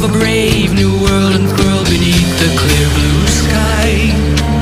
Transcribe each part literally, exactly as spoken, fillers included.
of a brave new world unfurled beneath the clear blue sky.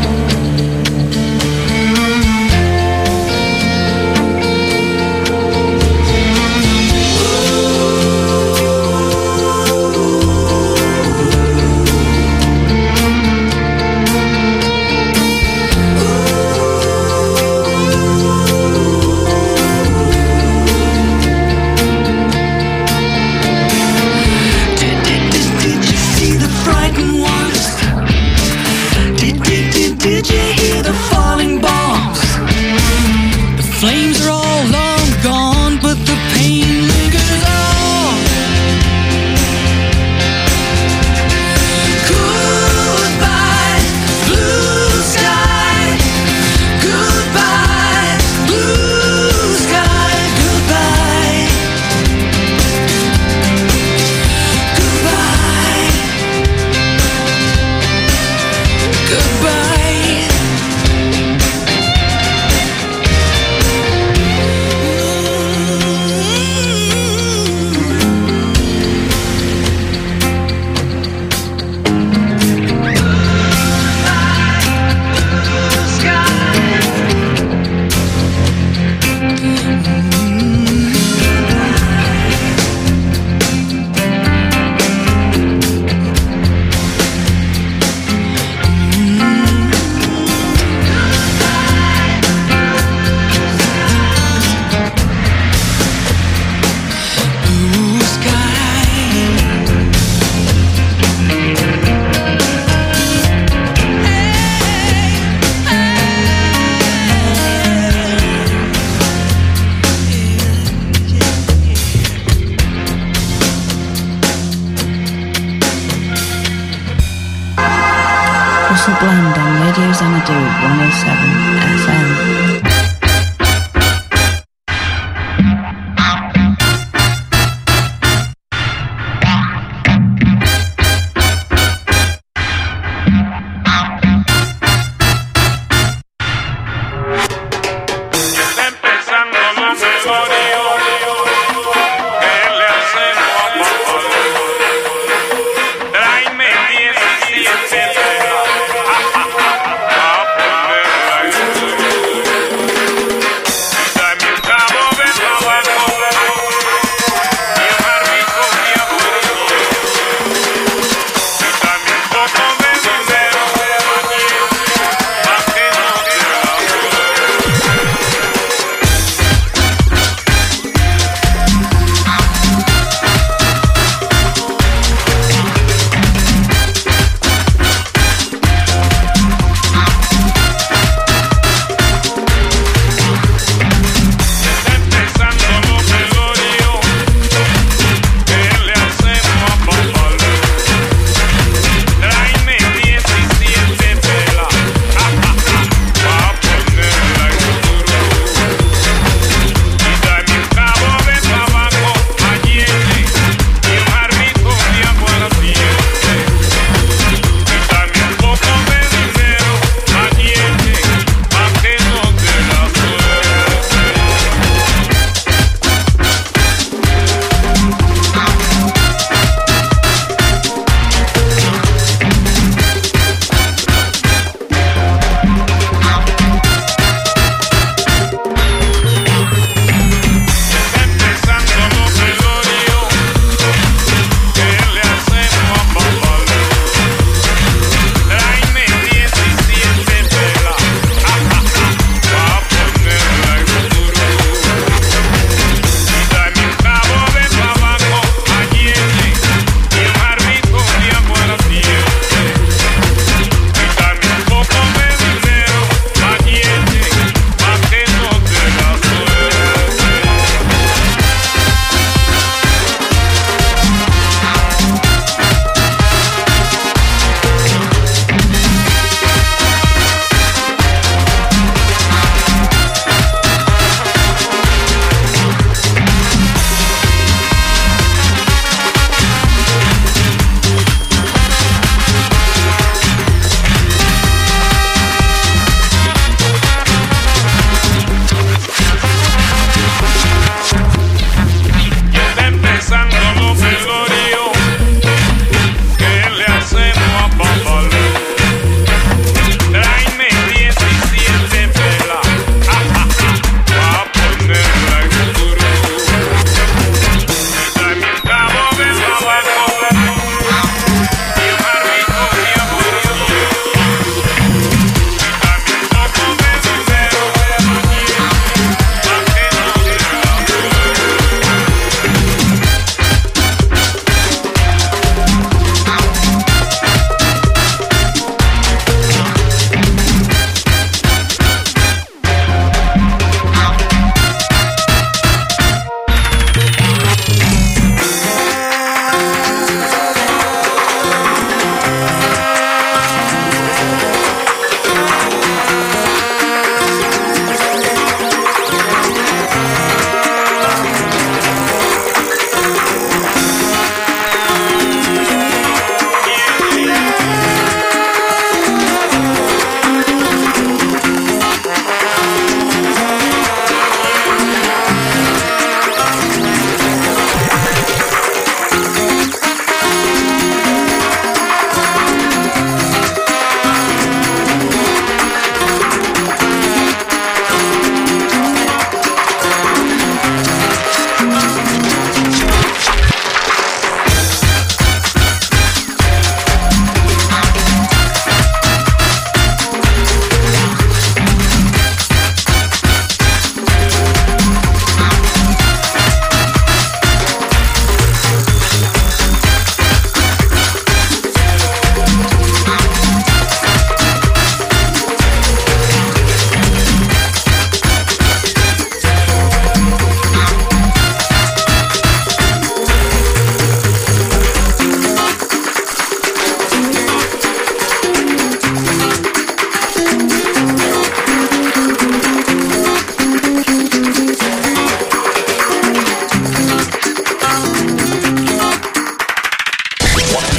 Russell Bland on Radio Xanadu one oh seven F M. Thank you.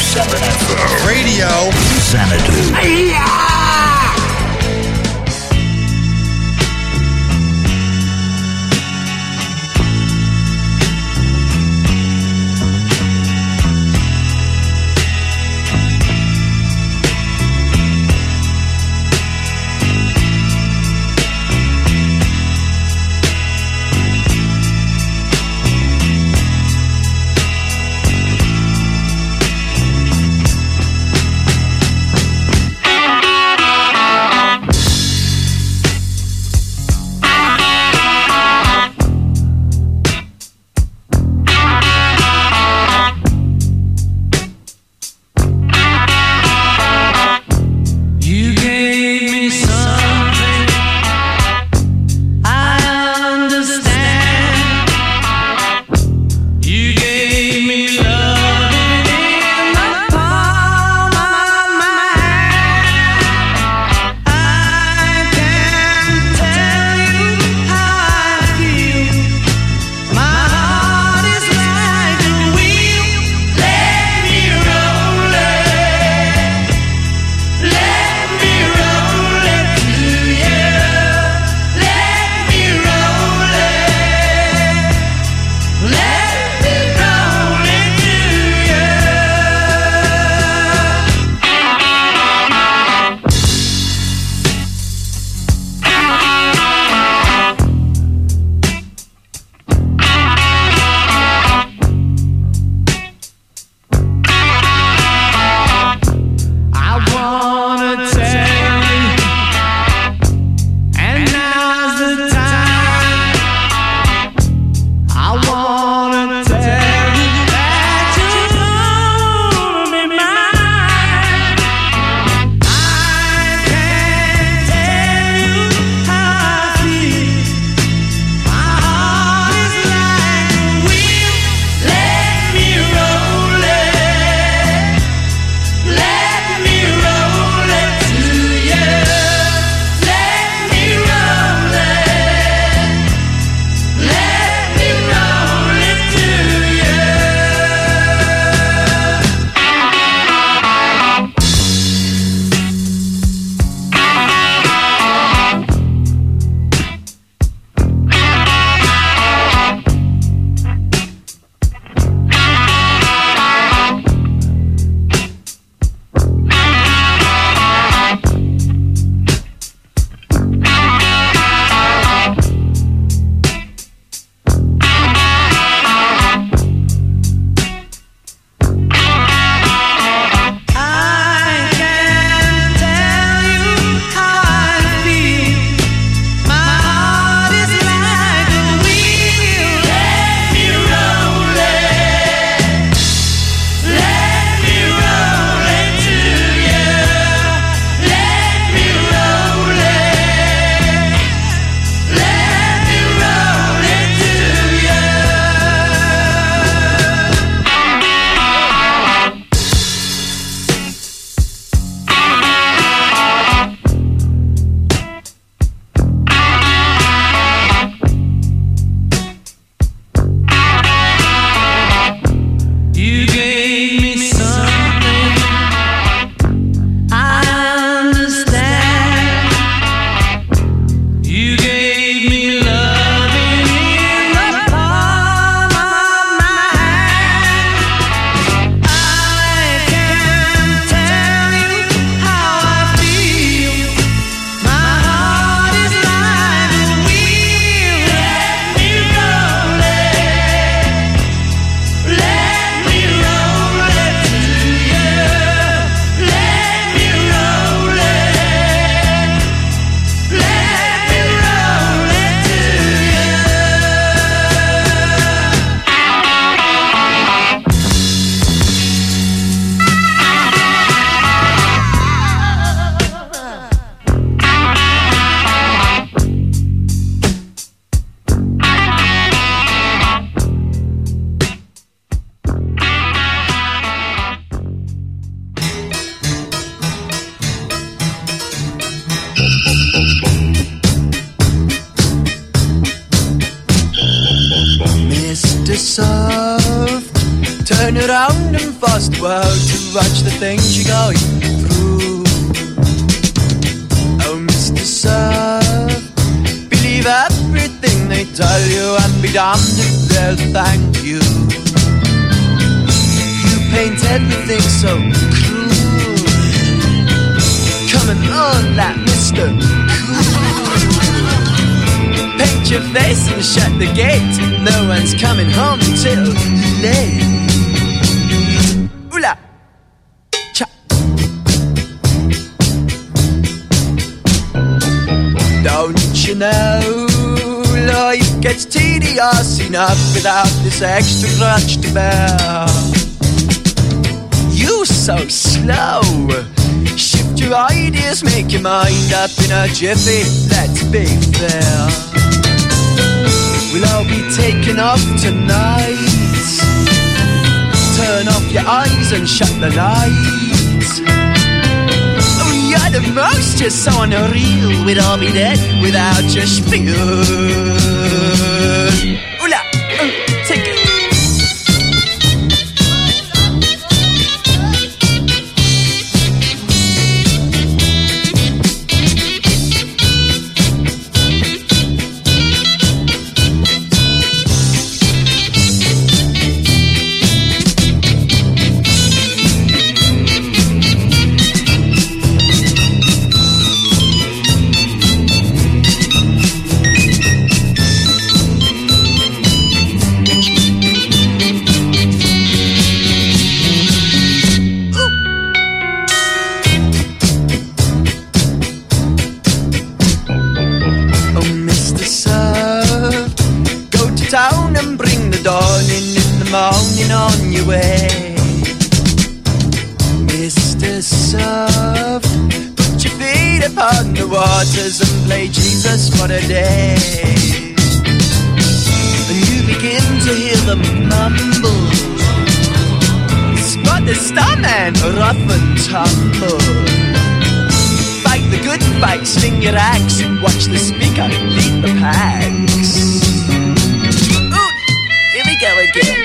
seven F M. Radio Xanadu. Yeah! turn around and fast forward to watch the things you're going through. Oh, Mister Surf, believe everything they tell you and be damned if they'll thank you. You paint everything so cruel, coming on like Mister Cool. Paint your face and shut the gate, no one's coming home till late. Oola, cha. Don't you know life gets tedious enough without this extra crutch to bear? You so slow, shift your ideas, make your mind up in a jiffy, let's be fair. We'll all be taken off tonight. Turn off your eyes and shut the lights. Oh, you're the most, you're so unreal. We'd all be dead without your spiel. Oola, oh, take it. Morning on your way, Mister Surf, put your feet upon the waters and play Jesus for a day. And you begin to hear them mumble, spot the starman, rough and tumble. Fight the good fight, sling your axe, watch the speaker lead the packs. Ooh, here we go again.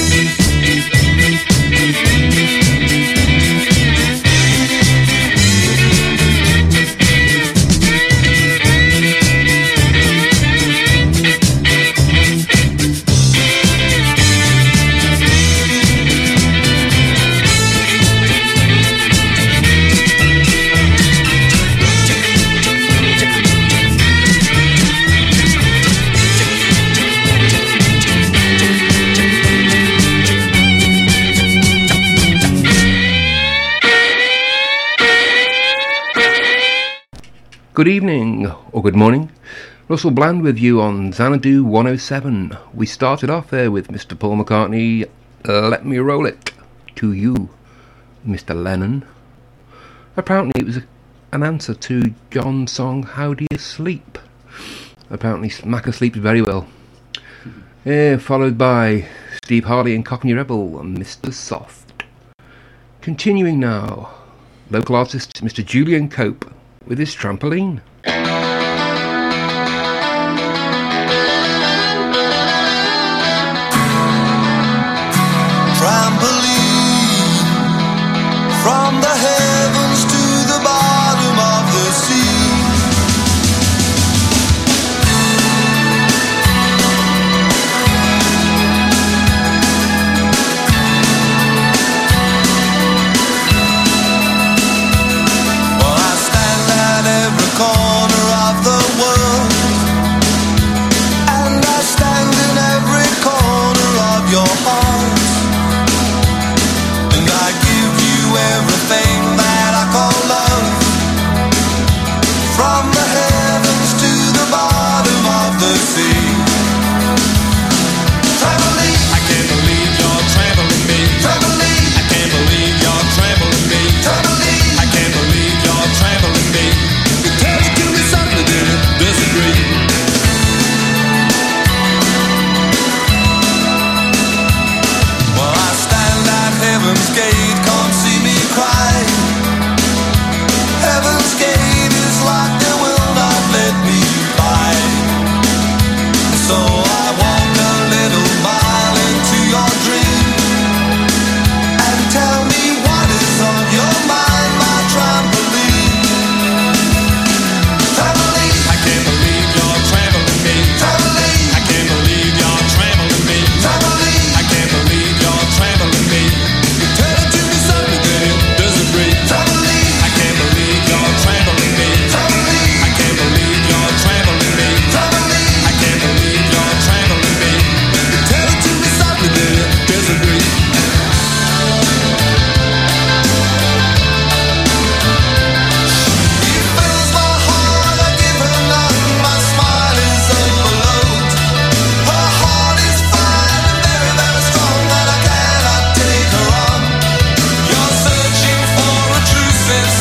Good evening, or good morning. Russell Bland with you on Xanadu one oh seven. We started off there with Mister Paul McCartney, Let Me Roll It, to you, Mister Lennon. Apparently it was a, an answer to John's song, How Do You Sleep? Apparently Macca sleeps very well. Uh, followed by Steve Harley and Cockney Rebel and Mister Soft. Continuing now, local artist Mister Julian Cope with his Trampoline. Trampoline from the heavens to the bottom of the sea. Corner of the world, and I stand in every corner of your heart, and I give you everything that I call love, from the heavens to the bottom of the sea. Trampoline, I can't believe you're trampling me. Trampoline, I can't believe you're trampling me. Trampoline, I can't believe you're trampling me. Disagree. Well, I stand at heaven's gate, can't see me cry. Heaven's gate is locked, they will not let me by. So I walk a little mile into your dream.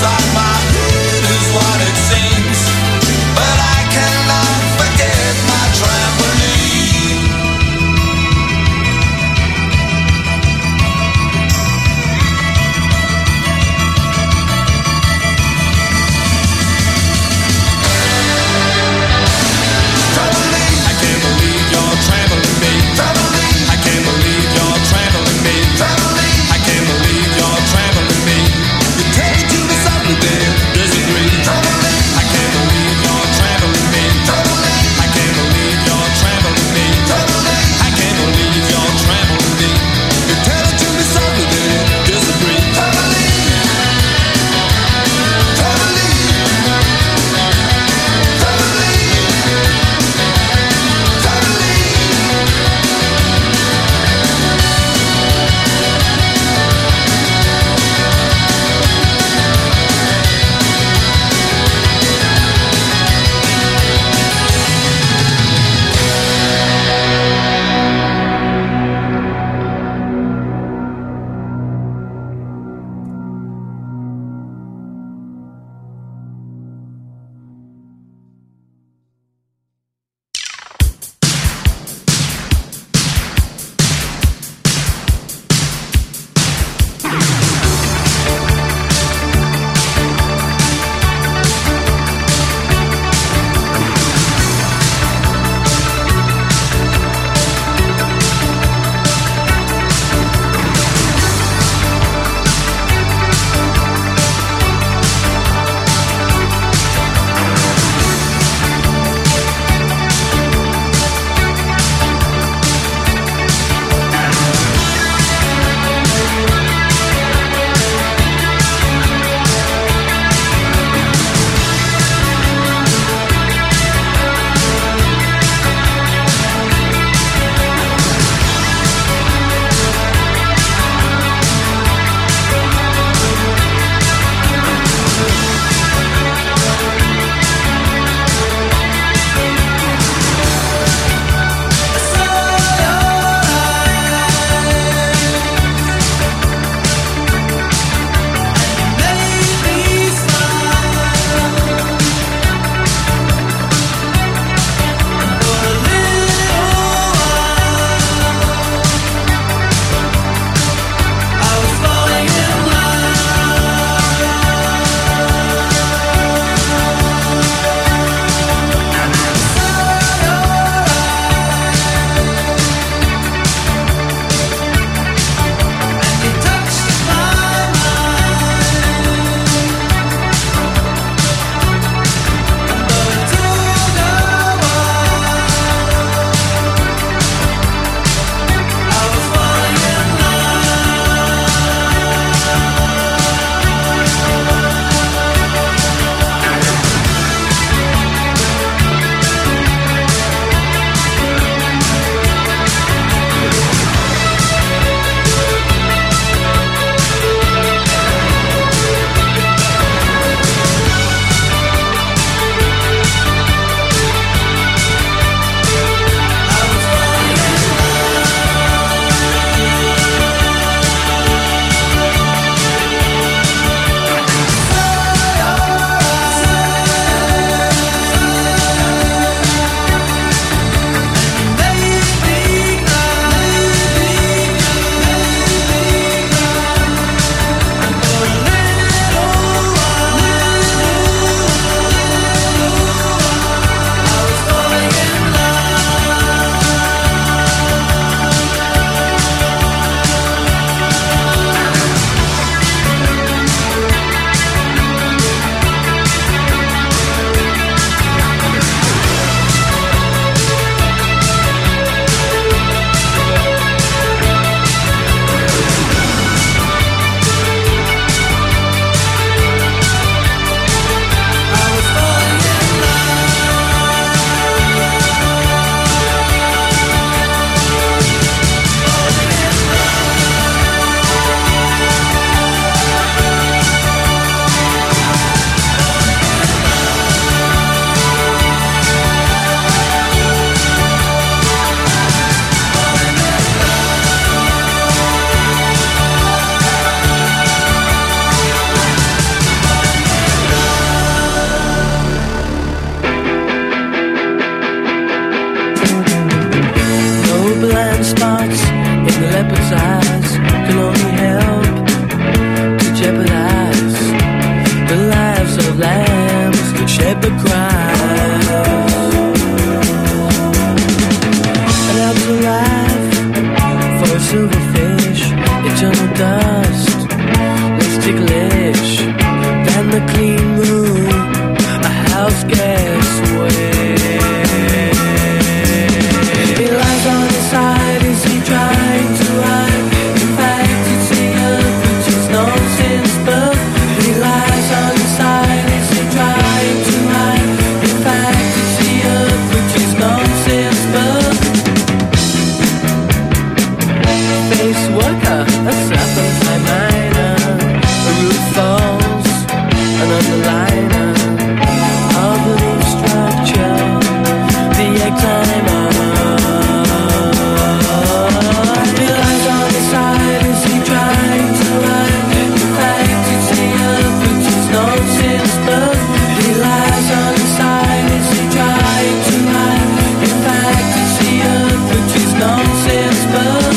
inside my head is what it seems, but I cannot forget my trampoline. Trampoline, I can't believe you're trampling me. Trampoline, I can't believe you're trampling me. Trampoline, I can't believe you're trampling me. You take me to the sun, then lambs that shed the cries. And out to life for a silverfish, eternal dust, less ticklish than the clean room a house guest wears. He lies on his side, is he trying to hide? In fact, it's the earth which is nonsense, but he lies on his side, is he trying to hide? In fact, it's the earth which is nonsense, but face worker, a supply miner, a roof falls, an underliner of the roof structure, the egg timer. He lies on his side, is he trying to hide? In fact, it's the earth which is nonsense, but he lies on his side, is he trying to hide? In fact, it's the earth which is nonsense, but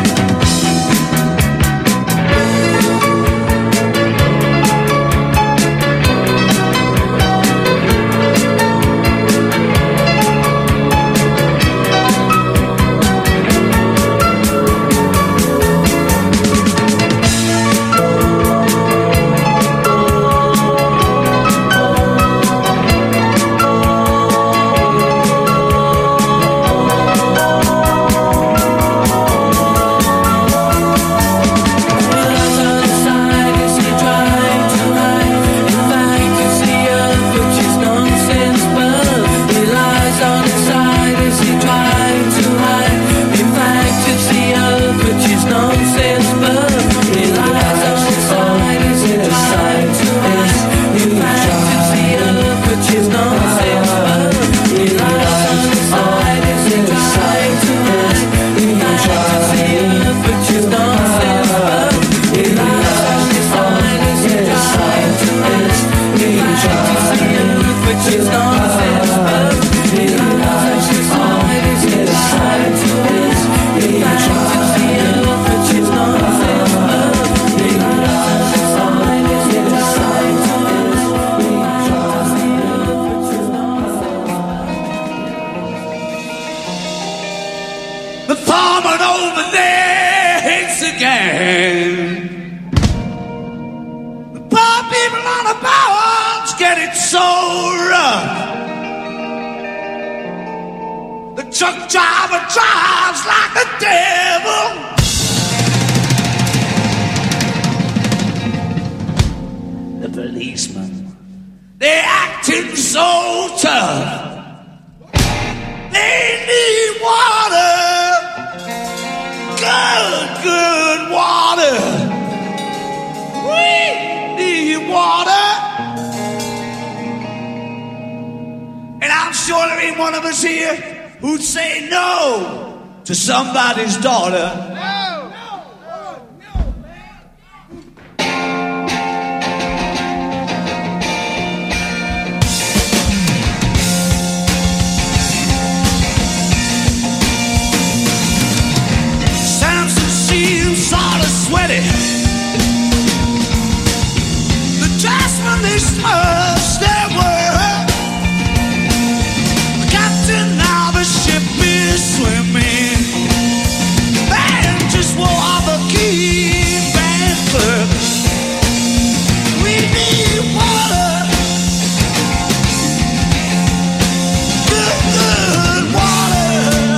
somebody's daughter. No, no, no, no, man. Samson seems sort of sweaty. The jasmine they smudged their word. The captain now the ship is swimming. We need water, good, good water.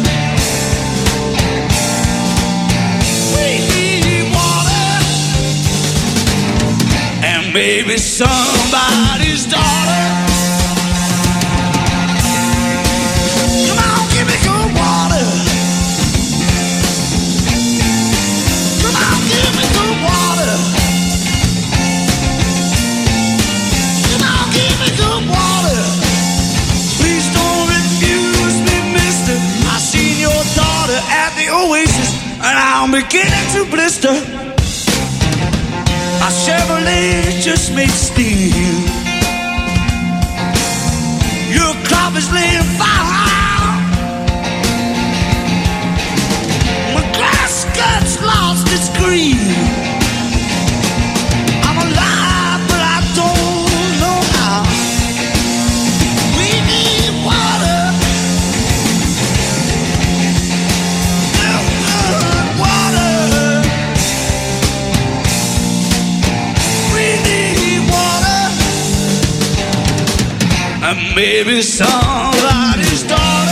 We need water, and maybe somebody's daughter. Come on, give me good water. Give me good water. Come on, give me good water. Please don't refuse me, mister. I seen your daughter at the Oasis, and I'm beginning to blister. My Chevrolet just made steel. Your crop is laying fire. My glass gut's lost its green. I'm alive, but I don't know how. and maybe somebody's daughter.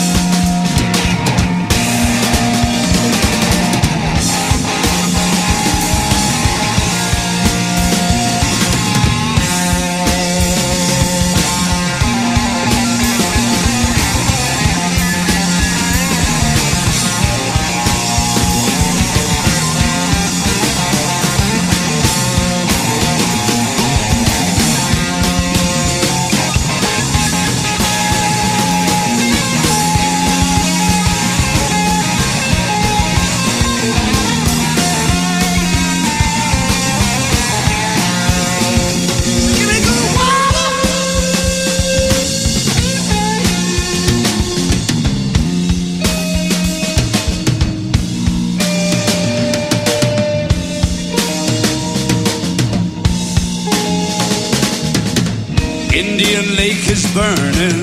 Indian Lake is burning.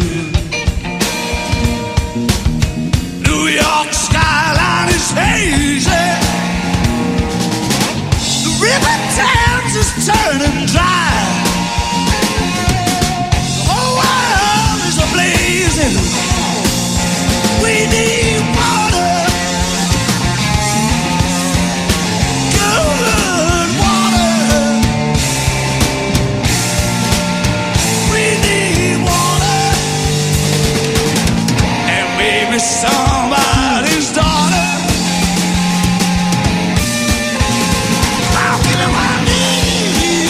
New York skyline is hazy. The river Thames is turning dry. The whole world is a-blazing. We need water. Good water. Somebody's daughter. I'll give it what I need.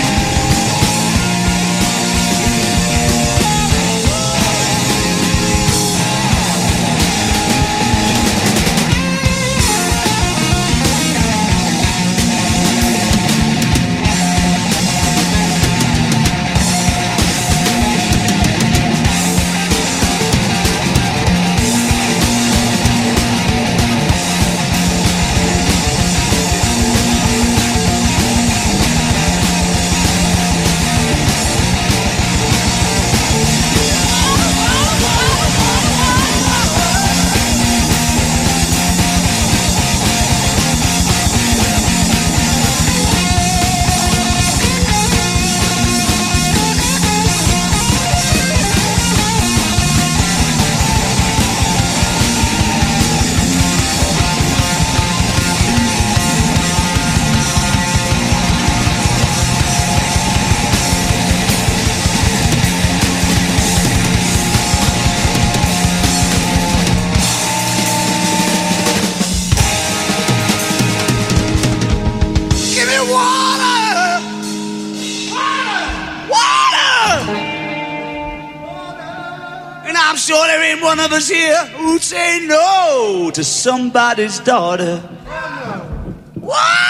Sure there ain't one of us here who'd say no to somebody's daughter. Wow!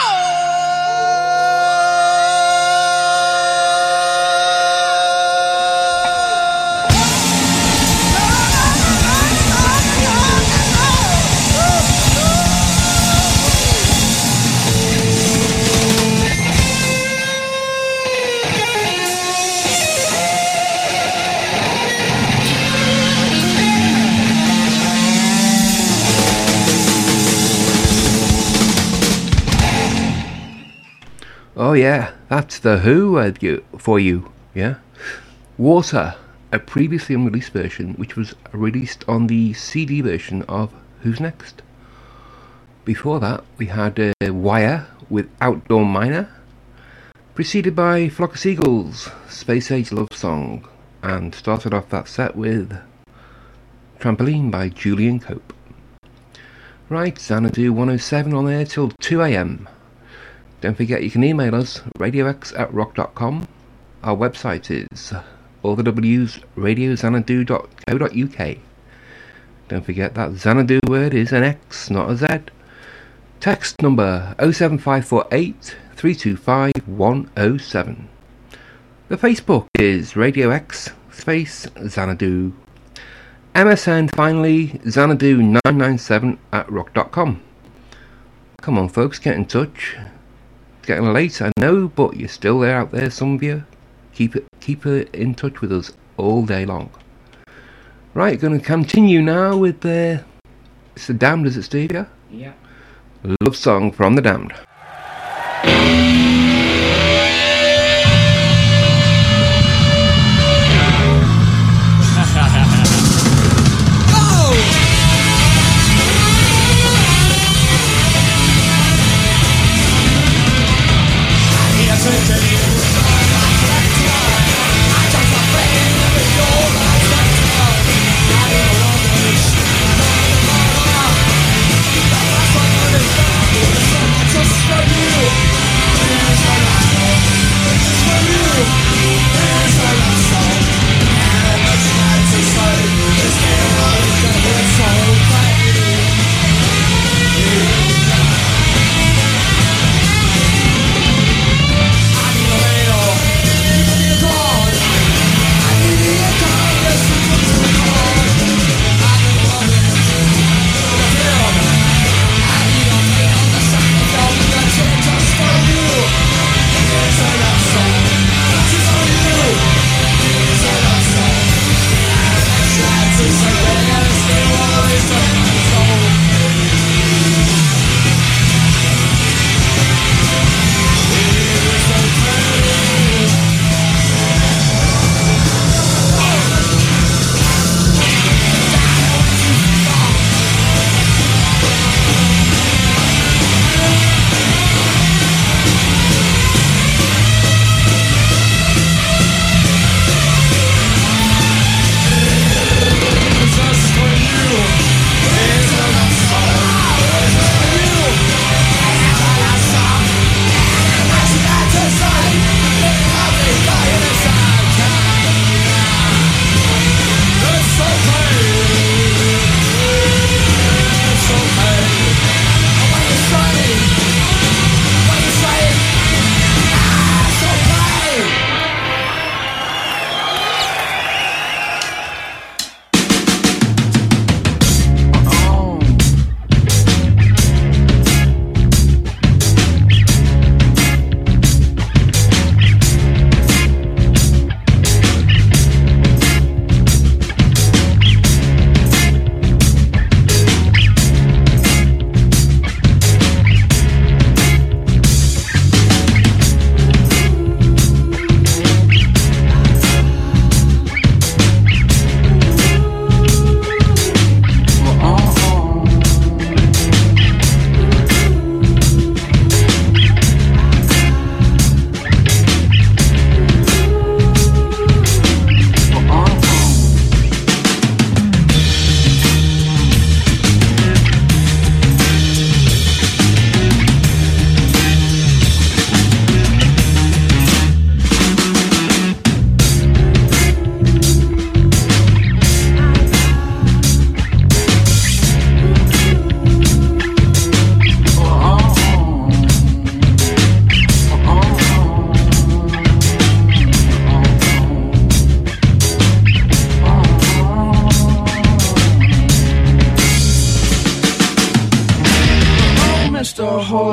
Oh yeah, that's The Who uh, you, for you, yeah? Water, a previously unreleased version which was released on the C D version of Who's Next. Before that we had uh, Wire with Outdoor Miner, preceded by Flock of Seagulls, Space Age Love Song, and started off that set with Trampoline by Julian Cope. Right, Xanadu one oh seven on there till two a m. Don't forget you can email us, radiox at rock dot com. Our website is all the W's, radio xanadu dot co dot uk. Don't forget that Xanadu word is an X, not a Z. Text number oh seven five four eight, three two five, one oh seven. The Facebook is Radio X space Xanadu. M S N finally, Xanadu nine nine seven at rock dot com. Come on folks, get in touch. It's getting late, I know, but you're still there out there, some of you. Keep it, keep it in touch with us all day long. Right, going to continue now with the... Uh, it's The Damned, is it, Steve? Yeah? Yeah. Love Song from The Damned.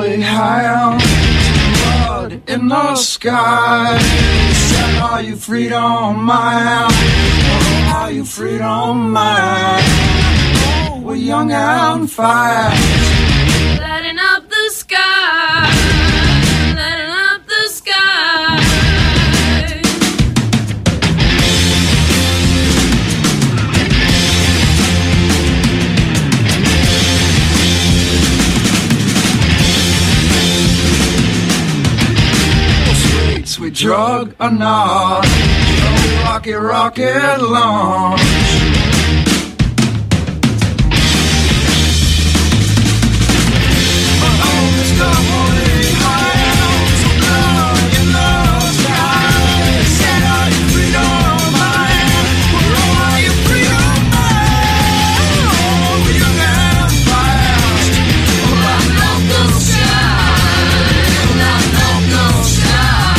holy hound, blood in the sky. Said, are you freedom mine? Oh, are you freedom mine? Oh, we're young and fast, lighting up the sky, lighting up the sky. Sweet drug or not, oh, rocky rocket launch. Oh, Mister Holy Hound, so blood in the sky. Said, are you freedom mine? Oh, are you freedom mine? Oh, we're young and fast. Oh, lighting up the sky, lighting up the sky.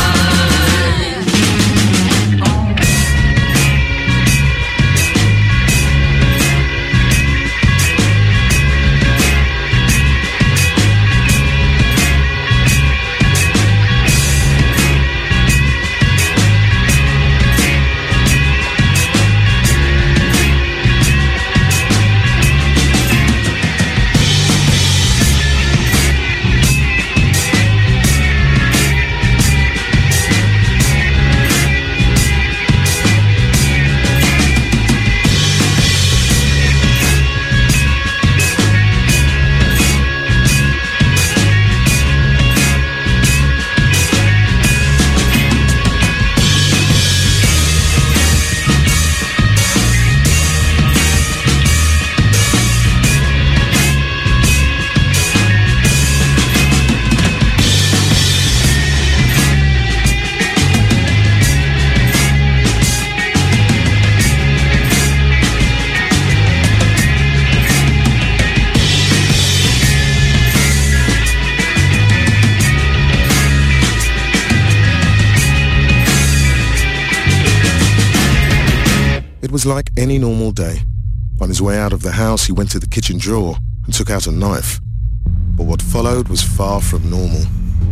It was like any normal day. On his way out of the house, he went to the kitchen drawer and took out a knife. But what followed was far from normal.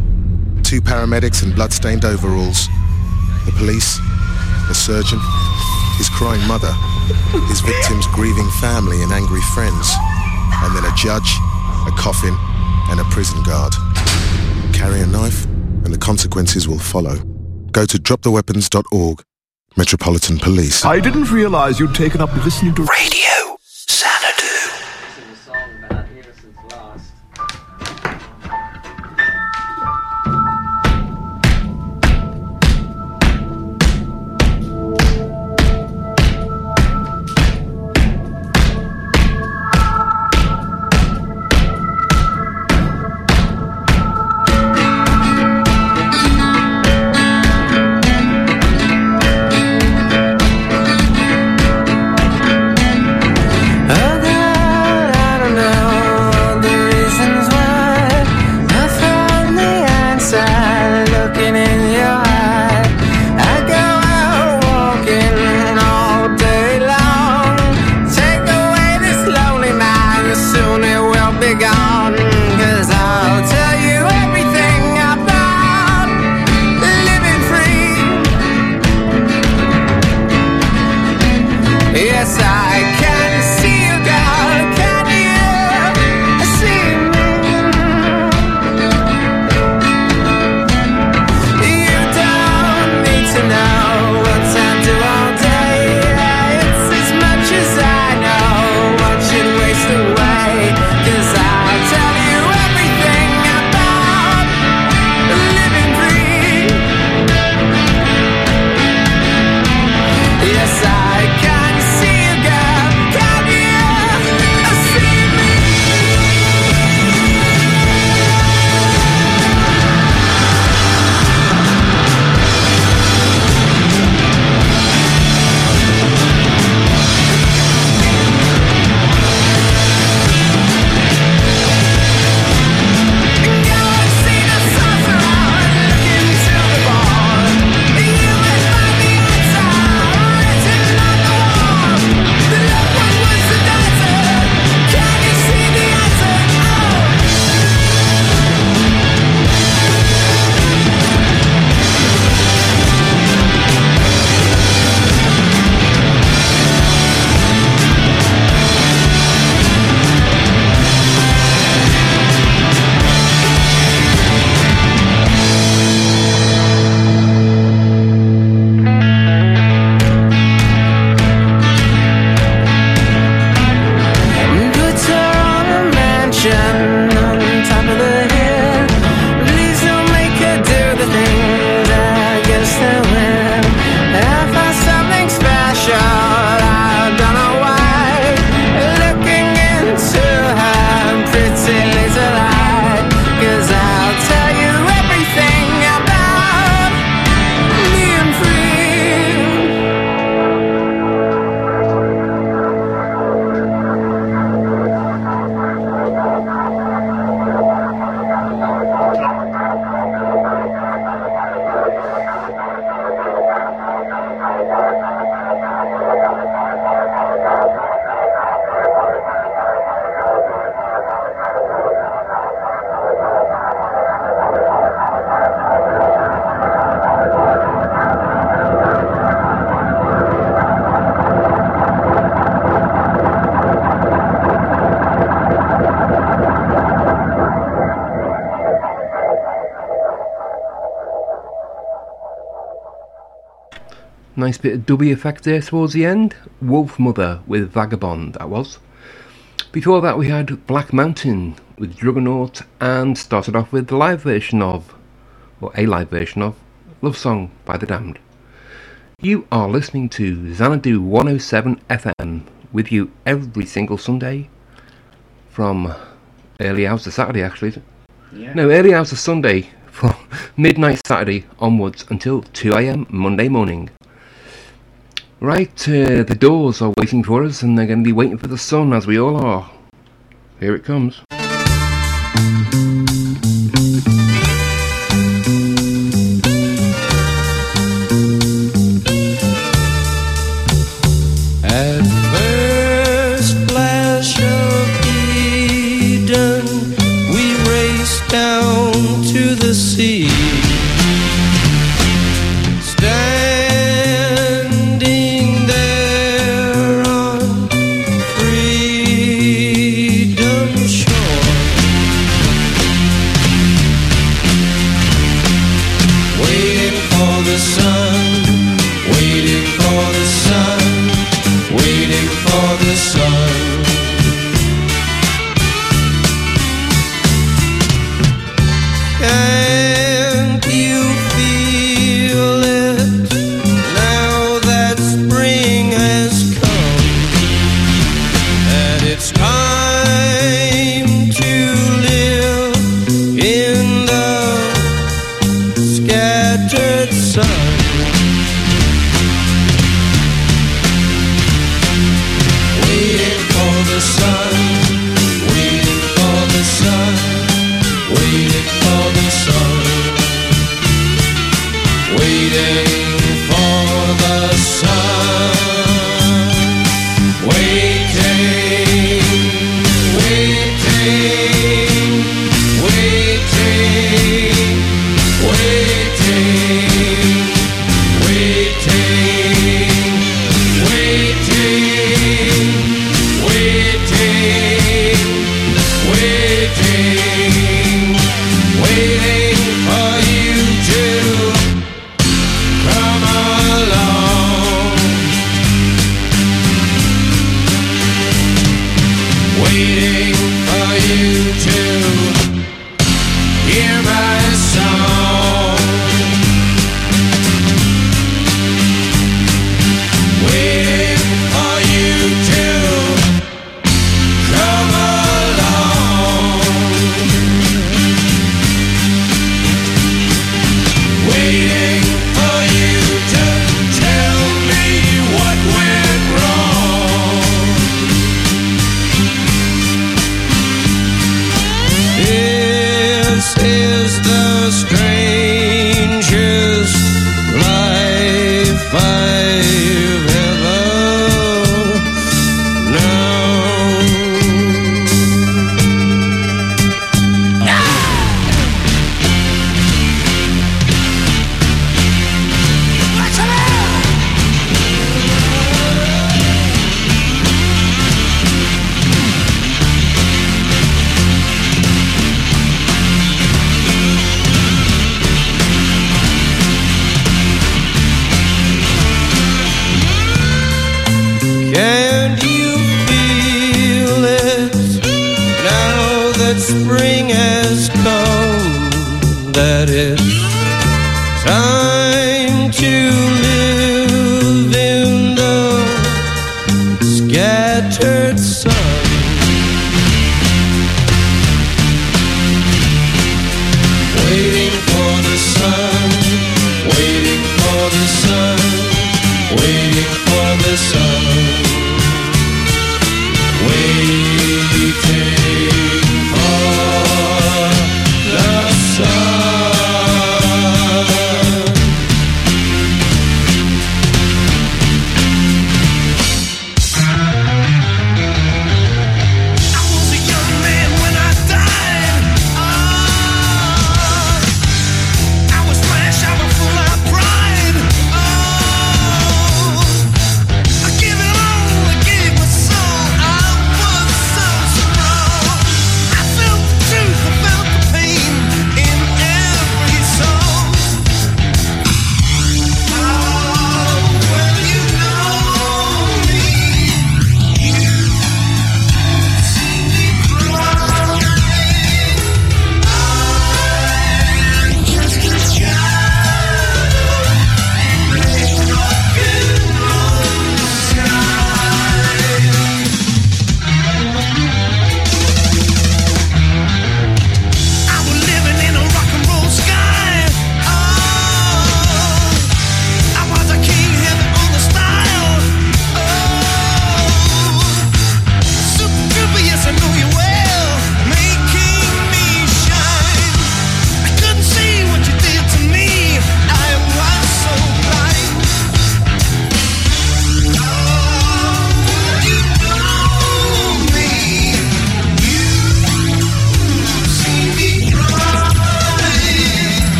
Two paramedics in blood-stained overalls, the police, the surgeon, his crying mother, his victim's grieving family and angry friends, and then a judge, a coffin, and a prison guard. Carry a knife, and the consequences will follow. Go to drop the weapons dot org. Metropolitan Police. I didn't realize you'd taken up listening to Radio Xanadu. This is a song about innocence lost. Oh, Nice bit of dubby effect there towards the end. Wolf Mother with Vagabond, that was. Before that we had Black Mountain with Juggernaut, and started off with the live version of, or a live version of, Love Song by The Damned. You are listening to Xanadu one oh seven F M, with you every single Sunday from early hours of Saturday, actually. Yeah. No, early hours of Sunday from midnight Saturday onwards until two a m Monday morning. Right, uh, the Doors are waiting for us, and they're going to be waiting for the sun, as we all are. Here it comes. At first flash of Eden, we raced down to the sea.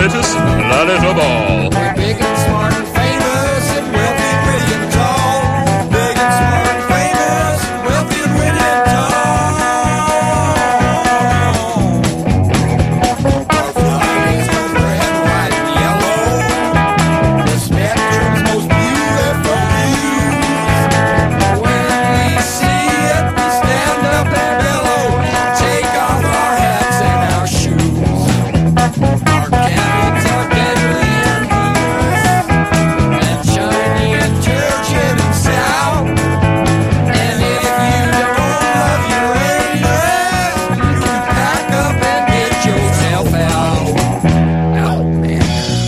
greatest, let it a ball. We're big and smart and famous and wealthy, pretty and tall. Big and smart and famous and wealthy and pretty and tall. Our flag is gold, red, white, and yellow. The spectrum's most beautiful views. When we see it, we stand up and bellow. Take off our hats and our shoes. Our cannons are deadly and loose, and shiny and turgid and stout. And if you don't love Uranus, you can pack up and get yourself out. Out, man.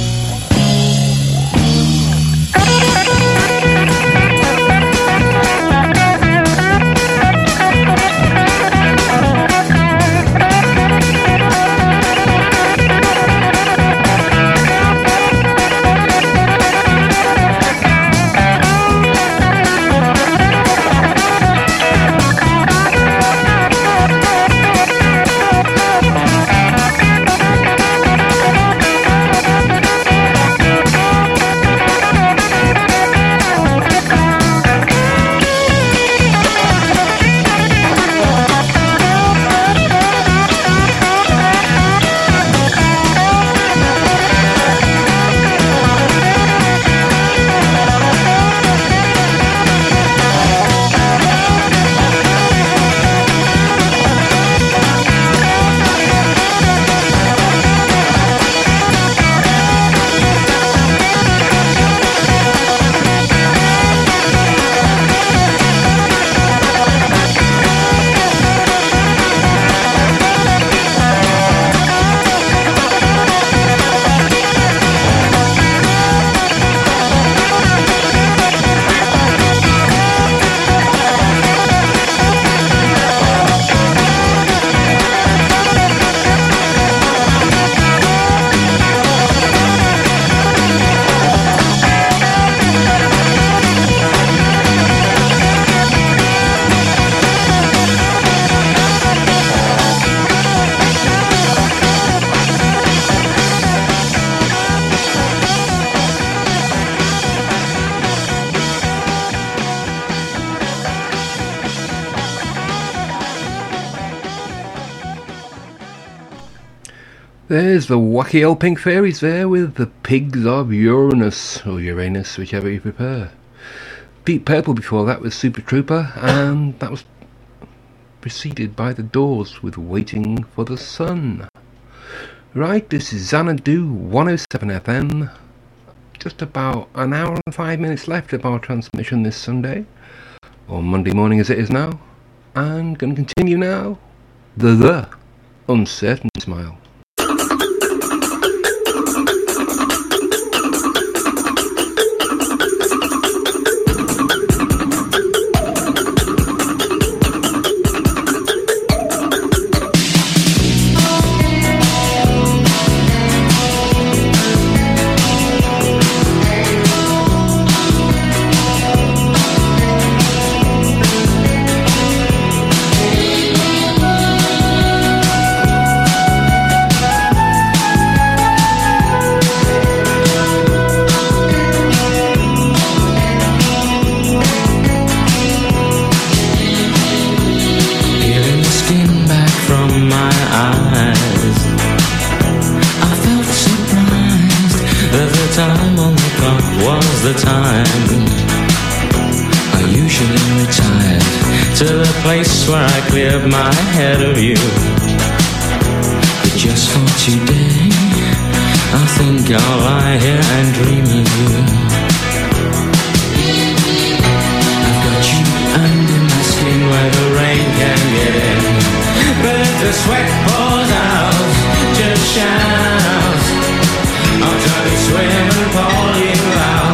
There's the wacky old Pink Fairies there with the Pigs of Uranus, or Uranus, whichever you prefer. Deep Purple before that was Super Trooper, and that was preceded by The Doors with Waiting for the Sun. Right, this is Xanadu one oh seven F M. Just about an hour and five minutes left of our transmission this Sunday, or Monday morning as it is now. And going to continue now. The The Uncertain Smile. The time I usually retired to the place where I cleared my head of you. But just for today, I think I'll lie here and dream of you. I've got you under my skin where the rain can get in, but if the sweat pours out, just shout. I'll try to swim and pull you out.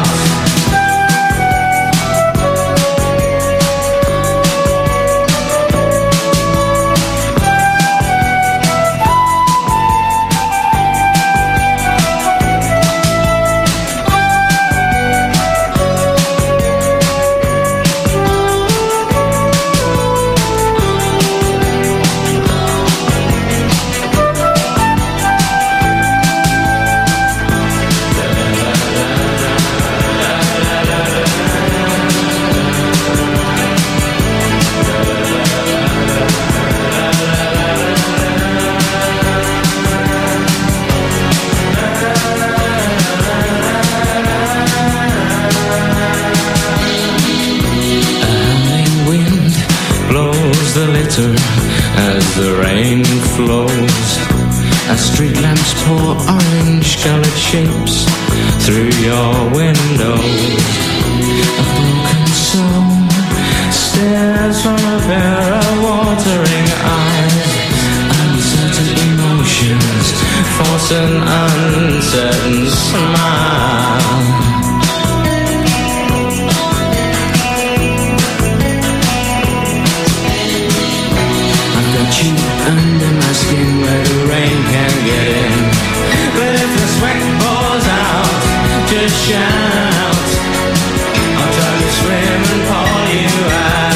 water as the rain flows, as street lamps pour orange-colored shapes through your window. A broken soul stares from a pair of watering eyes. Uncertain emotions force an uncertain smile. Under my skin where the rain can't get in. But if the sweat pours out, just shout. I'll try to swim and pull you out.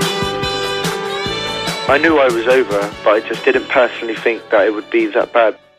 I knew I was over, but I just didn't personally think that it would be that bad.